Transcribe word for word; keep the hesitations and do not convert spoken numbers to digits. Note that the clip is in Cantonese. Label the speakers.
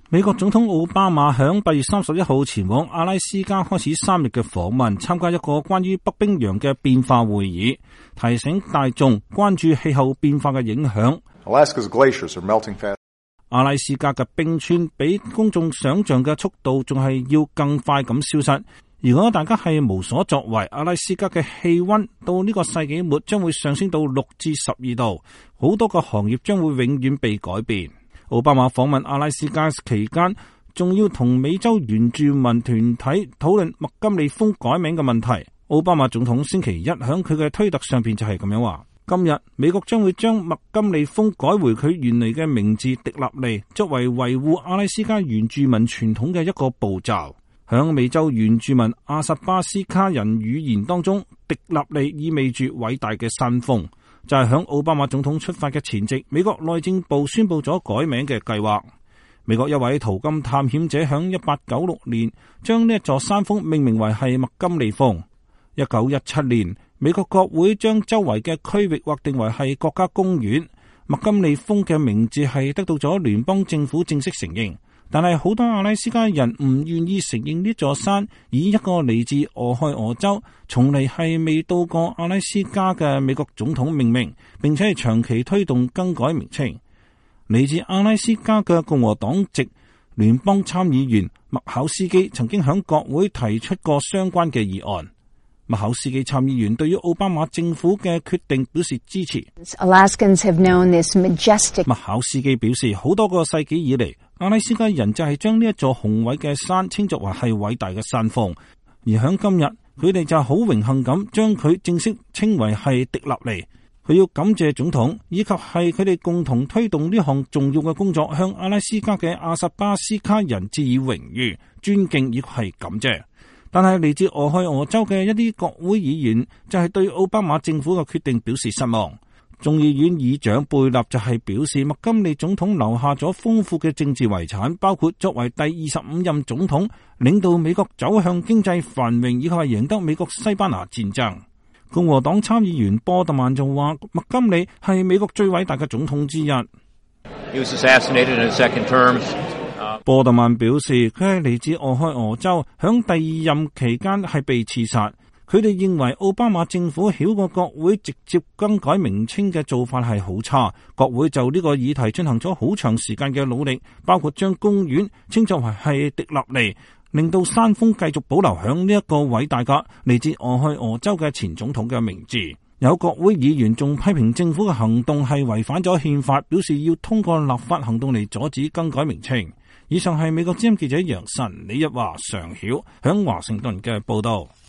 Speaker 1: 美國總統奧巴馬響八月三十一號前往阿拉斯加開始三日嘅訪問，參加一個關於北冰洋嘅變化會議，提醒大眾關注氣候變化嘅影響。
Speaker 2: Alaska's glaciers are melting fast.
Speaker 1: 阿拉斯加嘅冰川比公眾想象嘅速度仲係要更快咁消失。如果大家係無所作為，阿拉斯加嘅氣溫到呢個世紀末將會上升到六至十二度，好多個行業將會永遠被改變。奧巴馬訪問阿拉斯加期間，仲要同美洲原住民團體討論麥金利峰改名嘅問題。奧巴馬總統星期一響佢嘅推特上邊就係咁樣話：今日美國將會將麥金利峰改回佢原嚟嘅名字迪立利，作為維護阿拉斯加原住民傳統嘅一個步驟。響美洲原住民阿薩巴斯卡人語言當中，迪立利意味住偉大嘅山峰。就係響奧巴馬總統出發嘅前夕，美國內政部宣布咗改名嘅計劃。美國一位淘金探險者響一八九六年將呢一座山峰命名為係麥金利峰。一九一七年，美國國會將周圍嘅區域劃定為係國家公園。麥金利峰嘅名字係得到咗聯邦政府正式承認。但係好多阿拉斯加人唔願意承認呢座山以一個嚟自俄亥俄州，從嚟係未到過阿拉斯加嘅美國總統命名，並且係長期推動更改名稱。嚟自阿拉斯加嘅共和黨籍聯邦參議員麥考斯基曾經響國會提出過相關嘅議案。麥考斯基參議員對於奧巴馬政府嘅決定表示支持。
Speaker 3: Alaskans have known this majestic.
Speaker 1: 麥考斯基表示，好多個世紀以嚟，阿拉斯加人就係將呢一座雄偉嘅山稱作為係偉大嘅山峰，而響今日佢哋就好榮幸咁將佢正式稱為係迪立利。佢要感謝總統以及係佢哋共同推動呢項重要嘅工作，向阿拉斯加嘅阿薩巴斯卡人致以榮譽、尊敬以及係感謝。但係嚟自俄亥俄州嘅一啲國會議員就係對奧巴馬政府嘅決定表示失望。眾議院議長貝納就係表示，麥金利總統留下咗豐富嘅政治遺產，包括作為第二十五任總統，領導美國走向經濟繁榮，以及係贏得美國西班牙戰爭。共和黨參議員波特曼就話，麥金利係美國最偉大嘅總統之一。
Speaker 4: He was assassinated in his second term.
Speaker 1: 波特曼表示，佢係嚟自俄亥俄州，響第二任期間係被刺殺。佢哋認為奧巴馬政府繞過國會直接更改名稱嘅做法係好差。國會就呢個議題進行咗好長時間嘅努力，包括將公園稱作為係迪立利，令到山峰繼續保留響呢一個偉大嘅嚟自俄亥俄州嘅前總統嘅名字。有國會議員仲批評政府嘅行動係違反咗憲法，表示要通過立法行動嚟阻止更改名稱。以上係美國之音記者楊晨、李日華、常曉響華盛頓嘅報道。